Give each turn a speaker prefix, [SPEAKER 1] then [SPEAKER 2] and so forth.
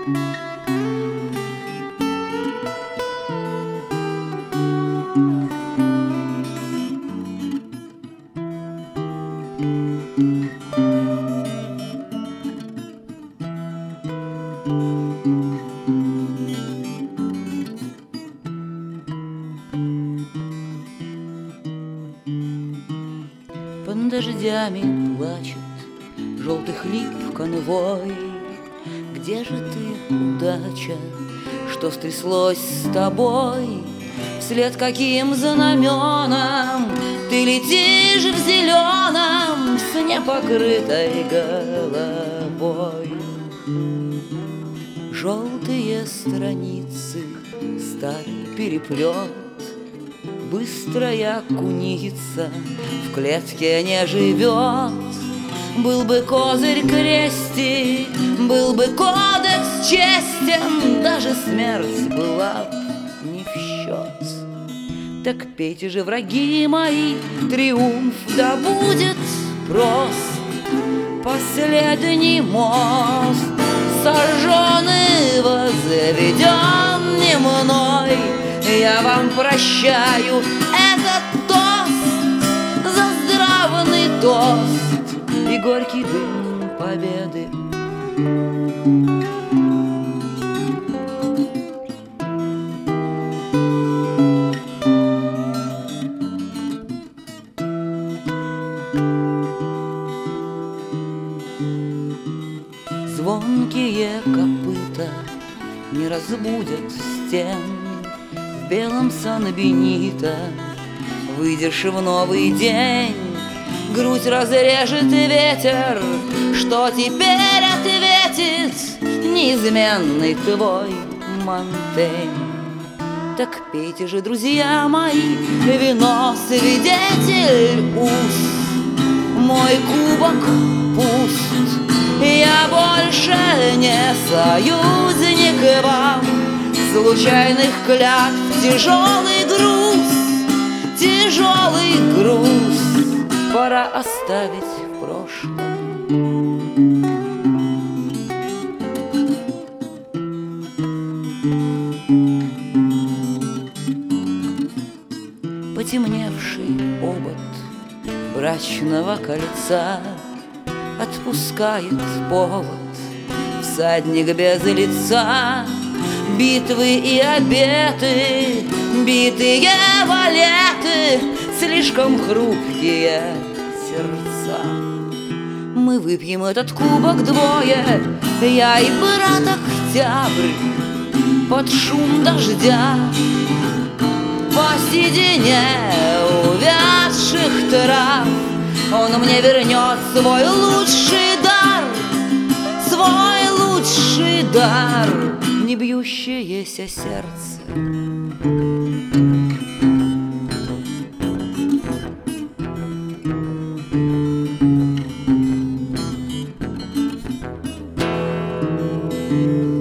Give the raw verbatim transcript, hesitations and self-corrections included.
[SPEAKER 1] Под дождями плачет желтых лип конвой. Где же ты, удача, что стряслось с тобой? Вслед каким знаменам ты летишь в зеленом, с непокрытой головой? Желтые страницы, старый переплет, быстрая куница в клетке не живет. Был бы козырь крестик, был бы кодекс честен, даже смерть была б не в счет. Так пейте же, враги мои, триумф да будет прост. Последний мост сожженный, возведен не мной. Я вам прощаю этот тост за здравный тост и горький дым победы. Звонкие копыта не разбудят стен. В белом санбенита выйдешь в новый день. Грудь разрежет ветер, что теперь ответит неизменный твой Монтень. Так пейте же, друзья мои, вино свидетель уст. Мой кубок пуст, я больше не союзник вам. Случайных клятв тяжелый груз, тяжелый груз пора оставить в прошлом. Потемневший обод брачного кольца отпускает повод всадник без лица. Битвы и обеты, битые валеты, слишком хрупкие сердца. Мы выпьем этот кубок двое, я и брат Октябрь, под шум дождя, по седине увядших трав. Он мне вернет свой лучший дар, свой лучший дар, не бьющееся сердце. Thank you.